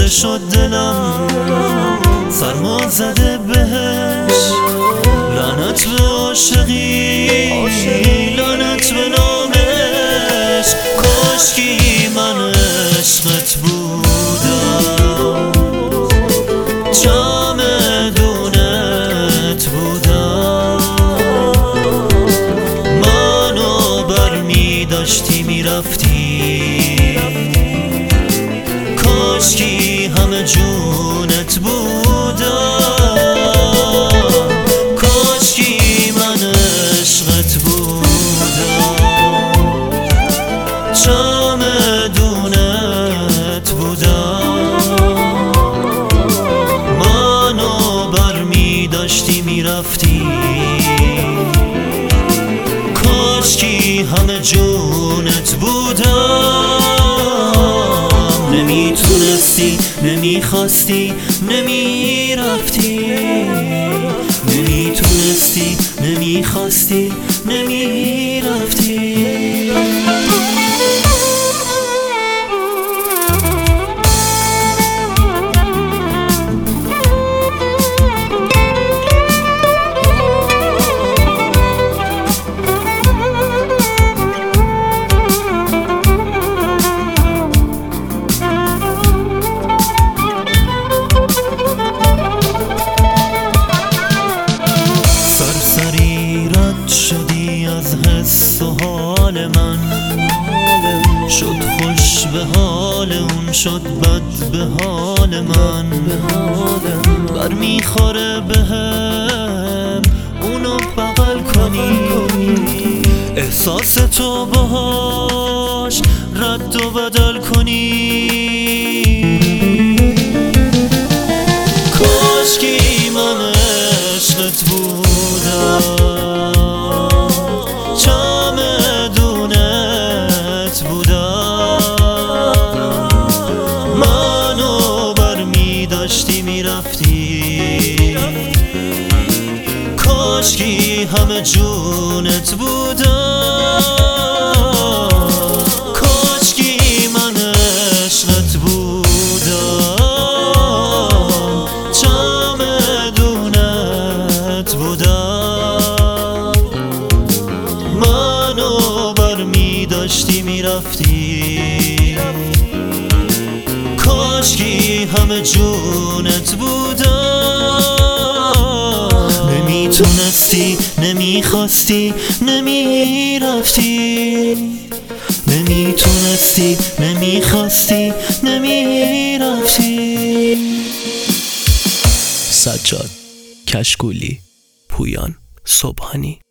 شد دلم سرما زده بهش. لعنت به عاشقی، لعنت به نامش. کاشکی من عشقت بودم، چمدونت بودم. منو برمی داشتی میرفتی، کاشکی همه جونت بودم. کاشکی من عشقت بودم، چمدونت بودم. منو برمی داشتی میرفتی، کاشکی همه جونت بودم. نمیتونستی، نمیخواستی، نمیرفتی. نمیتونستی، نمیخواستی، نمیرفتی. شدی از حس و حال من، شد خوش به حال اون، شد بد به حال من. بر میخوره بهم اونو بغل کنی، احساس تو باهاش رد و بدل کنی. کاشکی من عشقت بودم، چمدونت بودم. منو برمی داشتی میرفتی، کاشکی همه جونت بودم. کاشکی من عشقت بودم، چمدونت بودم. منو برمی داشتی میرفتی، کاشکی همه جونت بودم. نمیتونستی، نمیخواستی، نمیرفتی. نمیتونستی، نمیخواستی، نمیرفتی. سجاد کشکولی، پویان صبحانی.